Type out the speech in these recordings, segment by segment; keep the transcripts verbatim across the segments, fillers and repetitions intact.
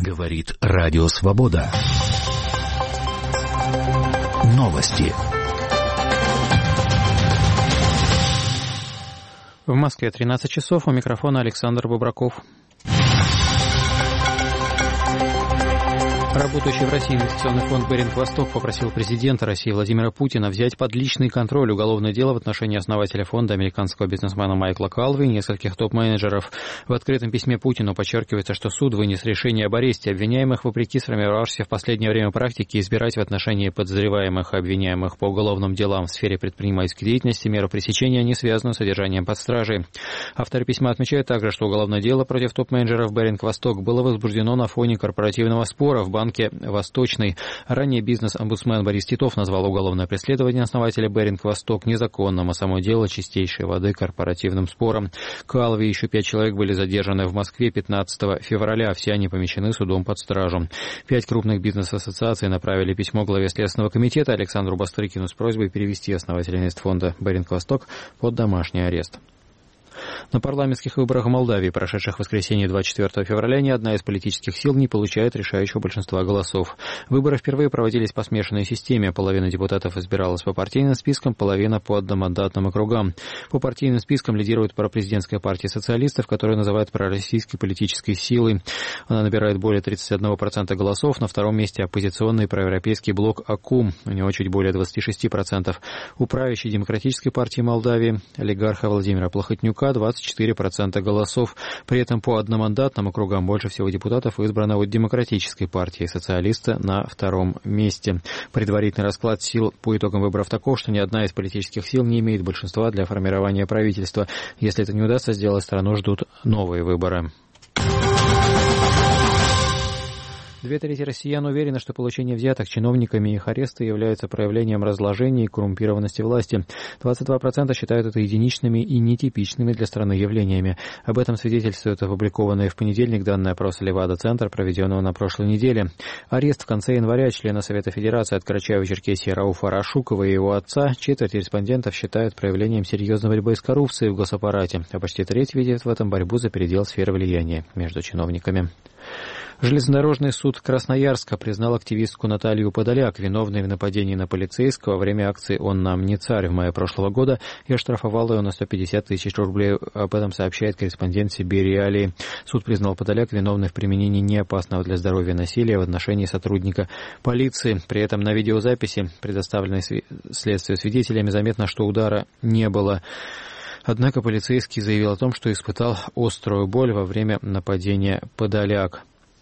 Говорит Радио Свобода. Новости. В Москве тринадцать часов. У микрофона Александр Бобраков. Работающий в России инвестиционный фонд «Беринг-Восток» попросил президента России Владимира Путина взять под личный контроль уголовное дело в отношении основателя фонда, американского бизнесмена Майкла Калвы и нескольких топ-менеджеров. В открытом письме Путину подчеркивается, что суд вынес решение об аресте обвиняемых вопреки сформировавшейся в последнее время практике избирать в отношении подозреваемых и обвиняемых по уголовным делам в сфере предпринимательской деятельности меру пресечения, не связанную с содержанием под стражей. Авторы письма отмечают также, что уголовное дело против топ-менеджеров «Беринг-Восток» было возбуждено на фоне корпоративного спора в банке Банке Восточный. Ранее бизнес-омбудсмен Борис Титов назвал уголовное преследование основателя «Беринг-Восток» незаконным, а само дело чистейшей воды корпоративным спором. Калви и еще пять человек были задержаны в Москве пятнадцатого февраля. Все они помещены судом под стражу. Пять крупных бизнес-ассоциаций направили письмо главе Следственного комитета Александру Бастрыкину с просьбой перевести основателя инвестфонда «Беринг-Восток» под домашний арест. На парламентских выборах в Молдавии, прошедших в воскресенье двадцать четвёртого февраля, ни одна из политических сил не получает решающего большинства голосов. Выборы впервые проводились по смешанной системе. Половина депутатов избиралась по партийным спискам, половина по одномандатным округам. По партийным спискам лидирует пропрезидентская партия социалистов, которую называют пророссийской политической силой. Она набирает более тридцати одного процента голосов. На втором месте оппозиционный проевропейский блок АКУМ. У него чуть более двадцати шести процентов. У правящей демократической партии Молдавии, олигарха Владимира Плохотнюка, двадцать четыре процента голосов. При этом по одномандатным округам больше всего депутатов избрано от демократической партии социалиста на втором месте. Предварительный расклад сил по итогам выборов таков, что ни одна из политических сил не имеет большинства для формирования правительства. Если это не удастся сделать, страну ждут новые выборы. Две трети россиян уверены, что получение взяток чиновниками и их аресты являются проявлением разложения и коррумпированности власти. двадцать два процента считают это единичными и нетипичными для страны явлениями. Об этом свидетельствует опубликованные в понедельник данные опроса Левада-центр, проведенного на прошлой неделе. Арест в конце января члена Совета Федерации от Карачаево-Черкесии Рауфа Рашукова и его отца четверть респондентов считают проявлением серьезной борьбы с коррупцией в госаппарате, а почти треть видит в этом борьбу за передел сферы влияния между чиновниками. Железнодорожный суд Красноярска признал активистку Наталью Подоляк виновной в нападении на полицейского во время акции «Он нам не царь» в мае прошлого года и оштрафовал ее на сто пятьдесят тысяч рублей. Об этом сообщает корреспондент Сибири. Суд признал Подоляк виновной в применении неопасного для здоровья насилия в отношении сотрудника полиции. При этом на видеозаписи, предоставленной следствию свидетелями, заметно, что удара не было. Однако полицейский заявил о том, что испытал острую боль во время нападения Подоляк.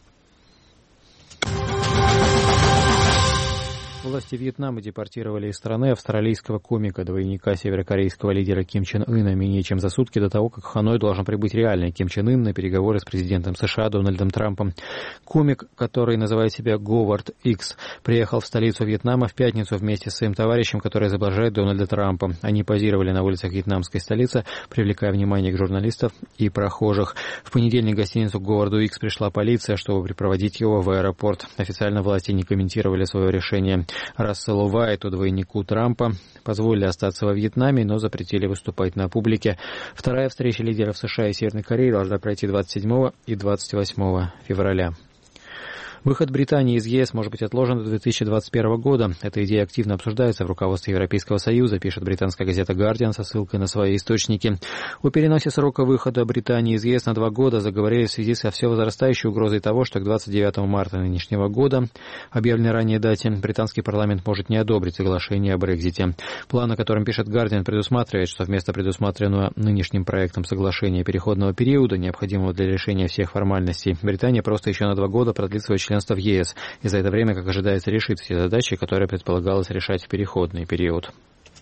Власти Вьетнама депортировали из страны австралийского комика, двойника северокорейского лидера Ким Чен Ына, менее чем за сутки до того, как в Ханой должен прибыть реальный Ким Чен Ын на переговоры с президентом США Дональдом Трампом. Комик, который называет себя Говард Икс, приехал в столицу Вьетнама в пятницу вместе с своим товарищем, который изображает Дональда Трампа. Они позировали на улицах вьетнамской столицы, привлекая внимание к журналистов и прохожих. В понедельник в гостиницу к Говарду Икс пришла полиция, чтобы припроводить его в аэропорт. Официально власти не комментировали свое решение. Расселу Уайту, двойнику Трампа, позволили остаться во Вьетнаме, но запретили выступать на публике. Вторая встреча лидеров США и Северной Кореи должна пройти двадцать седьмого и двадцать восьмого февраля. Выход Британии из ЕС может быть отложен до две тысячи двадцать первого года. Эта идея активно обсуждается в руководстве Европейского Союза, пишет британская газета «Гардиан» со ссылкой на свои источники. О переносе срока выхода Британии из ЕС на два года заговорили в связи со все возрастающей угрозой того, что к двадцать девятого марта нынешнего года, объявленной ранее дате, британский парламент может не одобрить соглашение о Брексите. План, о котором пишет «Гардиан», предусматривает, что вместо предусмотренного нынешним проектом соглашения переходного периода, необходимого для решения всех формальностей, Британия просто еще на два года продлит свое членство в ЕС и за это время, как ожидается, решит все задачи, которые предполагалось решать в переходный период.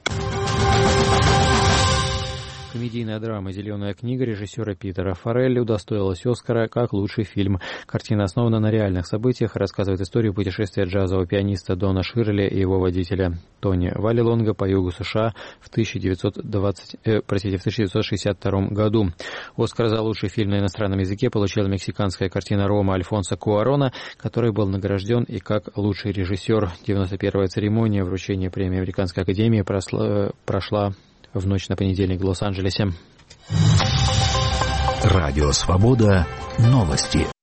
Комедийная драма «Зеленая книга» режиссера Питера Фаррелли удостоилась Оскара как лучший фильм. Картина основана на реальных событиях, рассказывает историю путешествия джазового пианиста Дона Ширли и его водителя Тони Валлилонга по югу США в тысяча девятьсот двадцать, э, простите, в тысяча девятьсот шестьдесят втором году. Оскар за лучший фильм на иностранном языке получила мексиканская картина Рома Альфонсо Куарона, который был награжден и как лучший режиссер. девяносто первая церемония вручения премии Американской академии прошла, прошла в ночь на понедельник в Лос-Анджелесе. Радио Свобода. Новости.